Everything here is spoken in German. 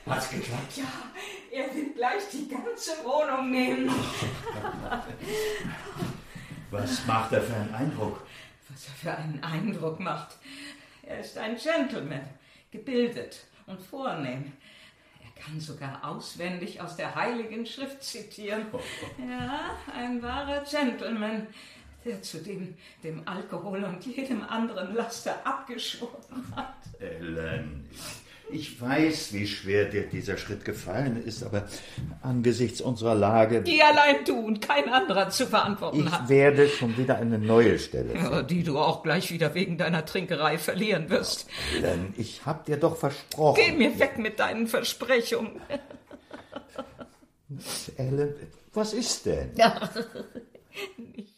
Hat's geklappt? Ja, er will gleich die ganze Wohnung nehmen. Was macht er für einen Eindruck? Was er für einen Eindruck macht. Er ist ein Gentleman, gebildet und vornehm. Er kann sogar auswendig aus der Heiligen Schrift zitieren. Ja, ein wahrer Gentleman, der zu dem Alkohol und jedem anderen Laster abgeschworen hat. Ellen, ich weiß, wie schwer dir dieser Schritt gefallen ist, aber angesichts unserer Lage... Die allein du und kein anderer zu verantworten hat. Ich werde schon wieder eine neue Stelle finden. Ja, die du auch gleich wieder wegen deiner Trinkerei verlieren wirst. Ellen, ich hab dir doch versprochen... Geh mir weg mit deinen Versprechungen. Ellen, was ist denn? Ja, nicht.